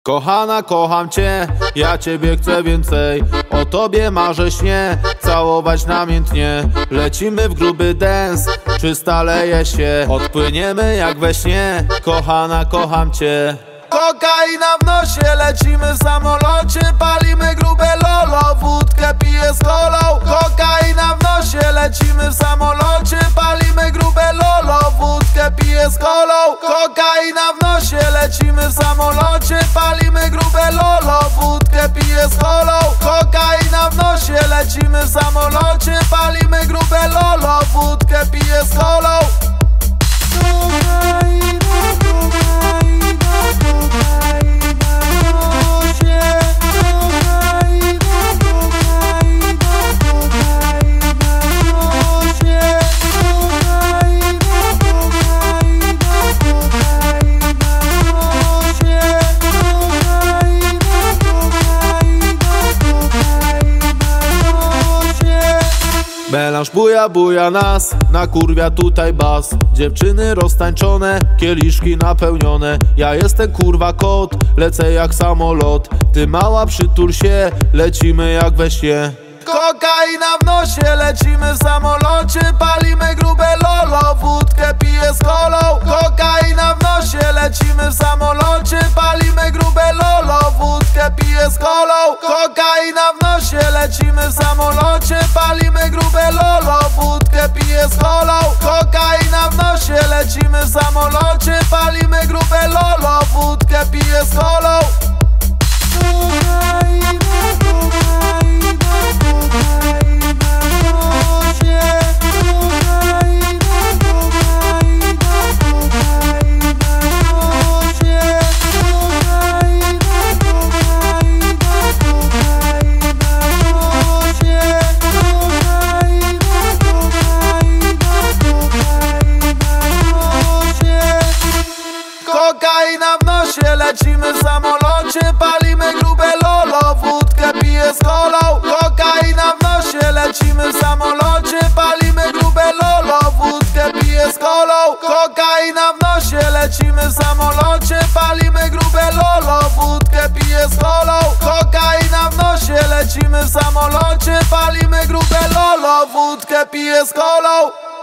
Kochana, kocham cię, ja ciebie chcę więcej. O tobie marzę, śnie, całować namiętnie. Lecimy w gruby dance, czy staleje się? Odpłyniemy jak we śnie, kochana, kocham cię. Kokaina w nosie, lecimy w samolocie. Palimy grube lolo, wódkę piję z kolą. Kokaina w nosie, lecimy w samolocie. Palimy grube lolo, wódkę piję z kolą. Kokaina w nosie, lecimy w samolocie. Palimy grube lolo, wódkę piję z kolą. Kokaina w nosie, lecimy w samolocie. Palimy grube lolo, wódkę piję z kolą. Melanż buja, buja nas, nakurwia tutaj bas. Dziewczyny roztańczone, kieliszki napełnione. Ja jestem kurwa kot, lecę jak samolot. Ty mała przytul się, lecimy jak we śnie. Kokaina w nosie, lecimy w samolocie. Palimy grube lolo, wódkę piję z kolą. Kokaina w nosie, lecimy w samolocie. Palimy grube lolo, wódkę piję z kolą. Kokaina w nosie, lecimy w samolocie. Palimy grube lolo, wódkę piję z kolą. Kokaina w nosie, lecimy w samolocie. Palimy grube lolo, wódkę piję z kolą. Kokaina w nosie, lecimy w samolocie. Palimy grube lolo, wódkę piję z kolą. Kokaina w nosie, lecimy w samolocie. Palimy grube lolo, wódkę piję z kolą. Kokaina w nosie, lecimy w samolocie. Palimy grube lolo, wódkę piję z kolą. Kokaina w nosie, lecimy w samolocie. Palimy grube lolo, wódkę piję z kolą.